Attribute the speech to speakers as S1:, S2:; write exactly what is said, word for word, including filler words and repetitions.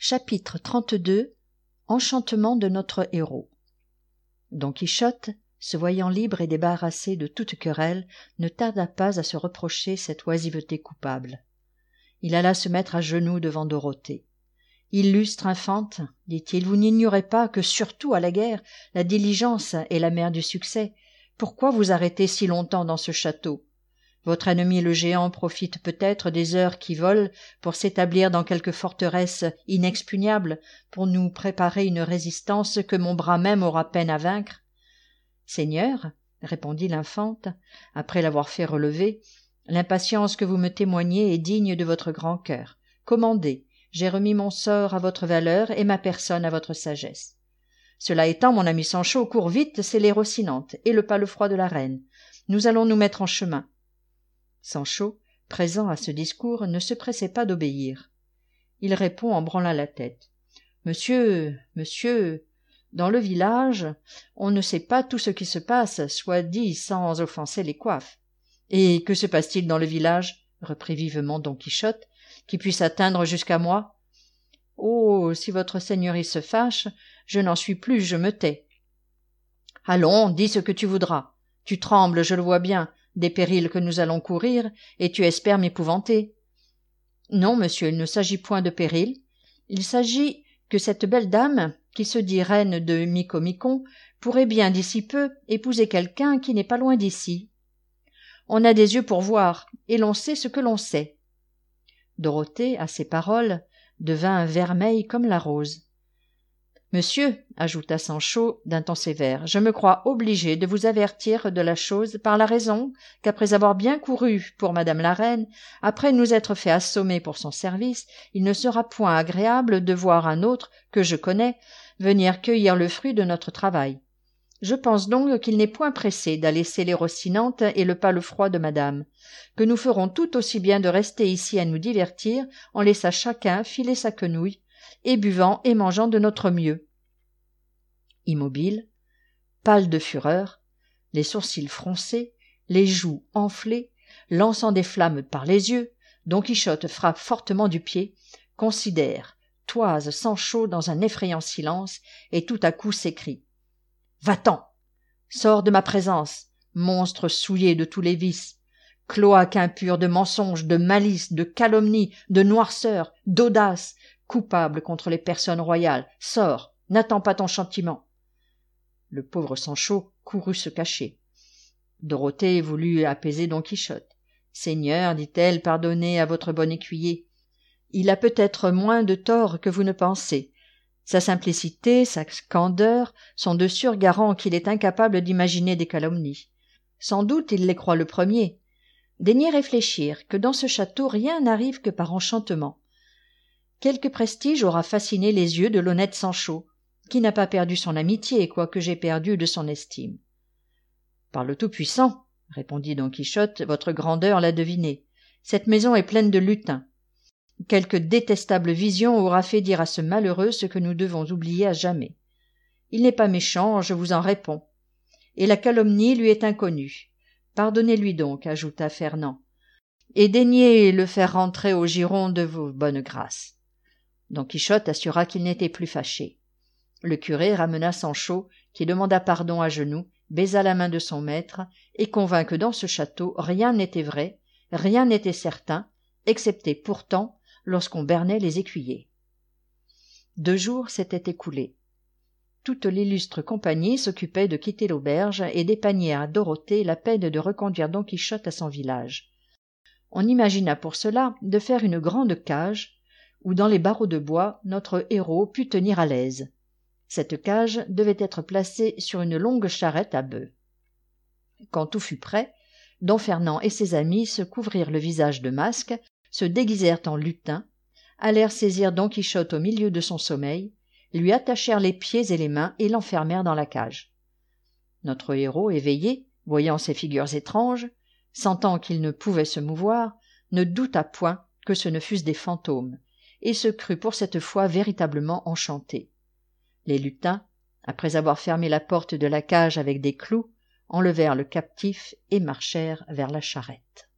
S1: Chapitre trente-deux. Enchantement de notre héros. Don Quichotte, se voyant libre et débarrassé de toute querelle, ne tarda pas à se reprocher cette oisiveté coupable. Il alla se mettre à genoux devant Dorothée. « Illustre infante, dit-il, vous n'ignorez pas que, surtout à la guerre, la diligence est la mère du succès. Pourquoi vous arrêter si longtemps dans ce château ? Votre ennemi le géant profite peut-être des heures qui volent pour s'établir dans quelque forteresse inexpugnable, pour nous préparer une résistance que mon bras même aura peine à vaincre. »« Seigneur, répondit l'infante, après l'avoir fait relever, l'impatience que vous me témoignez est digne de votre grand cœur. Commandez, j'ai remis mon sort à votre valeur et ma personne à votre sagesse. Cela étant, mon ami Sancho, cours vite, c'est les Rocinante et le palefroid de la reine. Nous allons nous mettre en chemin. » Sancho, présent à ce discours, ne se pressait pas d'obéir. Il répond en branlant la tête. « Monsieur, monsieur, dans le village, on ne sait pas tout ce qui se passe, soit dit sans offenser les coiffes. »« Et que se passe-t-il dans le village ?» reprit vivement Don Quichotte, « qui puisse atteindre jusqu'à moi ? » ?»« Oh, si votre seigneurie se fâche, je n'en suis plus, je me tais. »« Allons, dis ce que tu voudras. Tu trembles, je le vois bien, des périls que nous allons courir, et tu espères m'épouvanter. »« Non, monsieur, il ne s'agit point de périls. Il s'agit que cette belle dame, qui se dit reine de Micomicon, pourrait bien d'ici peu épouser quelqu'un qui n'est pas loin d'ici. On a des yeux pour voir, et l'on sait ce que l'on sait. » Dorothée, à ces paroles, devint vermeille comme la rose. « Monsieur, ajouta Sancho d'un ton sévère, je me crois obligé de vous avertir de la chose par la raison qu'après avoir bien couru pour madame la reine, après nous être fait assommer pour son service, il ne sera point agréable de voir un autre, que je connais, venir cueillir le fruit de notre travail. Je pense donc qu'il n'est point pressé d'aller sceller Rocinante et le palefroid de madame, que nous ferons tout aussi bien de rester ici à nous divertir, en laissant chacun filer sa quenouille, et buvant et mangeant de notre mieux. » Immobile, pâle de fureur, les sourcils froncés, les joues enflées, lançant des flammes par les yeux, Don Quichotte frappe fortement du pied, considère, toise Sancho dans un effrayant silence, et tout à coup s'écrie. « Va-t'en! Sors de ma présence, monstre souillé de tous les vices, cloaque impur de mensonges, de malice, de calomnie, de noirceur, d'audace, coupable contre les personnes royales. Sors, n'attends pas ton châtiment. » Le pauvre Sancho courut se cacher. Dorothée voulut apaiser Don Quichotte. « Seigneur, dit-elle, pardonnez à votre bon écuyer. Il a peut-être moins de tort que vous ne pensez. Sa simplicité, sa candeur sont de sûrs garants qu'il est incapable d'imaginer des calomnies. Sans doute il les croit le premier. Daignez réfléchir que dans ce château rien n'arrive que par enchantement. Quelque prestige aura fasciné les yeux de l'honnête Sancho, qui n'a pas perdu son amitié, quoique j'ai perdu de son estime. »« Par le Tout-Puissant, répondit Don Quichotte, votre grandeur l'a deviné. Cette maison est pleine de lutins. Quelque détestable vision aura fait dire à ce malheureux ce que nous devons oublier à jamais. Il n'est pas méchant, je vous en réponds. Et la calomnie lui est inconnue. Pardonnez-lui donc, ajouta Fernand, et daignez le faire rentrer au giron de vos bonnes grâces. » Don Quichotte assura qu'il n'était plus fâché. Le curé ramena Sancho, qui demanda pardon à genoux, baisa la main de son maître, et convint que dans ce château rien n'était vrai, rien n'était certain, excepté pourtant lorsqu'on bernait les écuyers. Deux jours s'étaient écoulés. Toute l'illustre compagnie s'occupait de quitter l'auberge et d'épargner à Dorothée la peine de reconduire Don Quichotte à son village. On imagina pour cela de faire une grande cage, où dans les barreaux de bois notre héros pût tenir à l'aise. Cette cage devait être placée sur une longue charrette à bœufs. Quand tout fut prêt, Don Fernand et ses amis se couvrirent le visage de masques, se déguisèrent en lutins, allèrent saisir Don Quichotte au milieu de son sommeil, lui attachèrent les pieds et les mains et l'enfermèrent dans la cage. Notre héros, éveillé, voyant ces figures étranges, sentant qu'il ne pouvait se mouvoir, ne douta point que ce ne fussent des fantômes, et se crut pour cette fois véritablement enchanté. Les lutins, après avoir fermé la porte de la cage avec des clous, enlevèrent le captif et marchèrent vers la charrette.